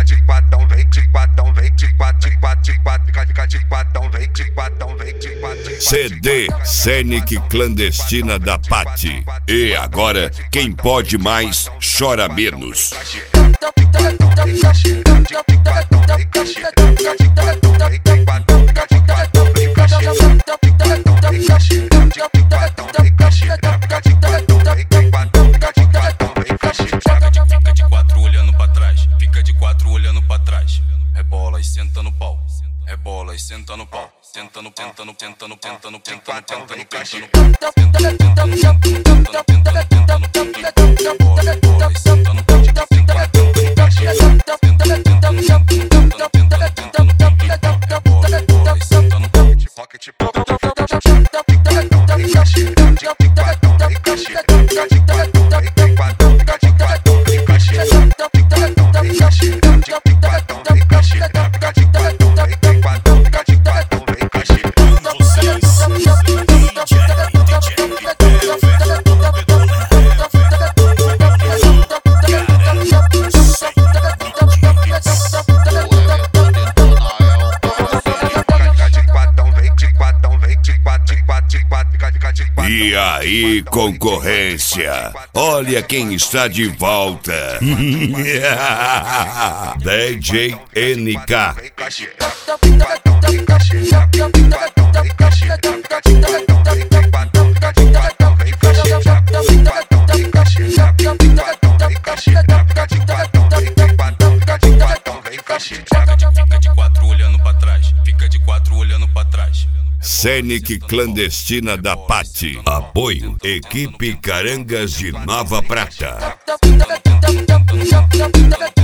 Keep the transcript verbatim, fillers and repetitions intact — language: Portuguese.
de quatão, vem de quatão, vem de quatro, de quatro, de quatro, fica, fica de quatão, vem de quatão, vem de quatro, de quatro. C D Scenic Clandestina da Paty. E agora, quem pode mais, chora menos. Fica de quatro olhando pra trás, fica de quatro olhando pra trás. Rebola e senta no pau, rebola e senta no pau. Senta no, tenta no, tenta no, tenta no, tenta no, tenta no, tenta no, tenta no, tenta no, tenta no, tenta no, rebola, rebola e senta no pau. E aí, concorrência, olha quem está de volta. D J N K. Fica de quatro olhando pra trás, fica de quatro olhando pra trás. Scenic Clandestina da Paty. Apoio Equipe Carangas de Nova Prata.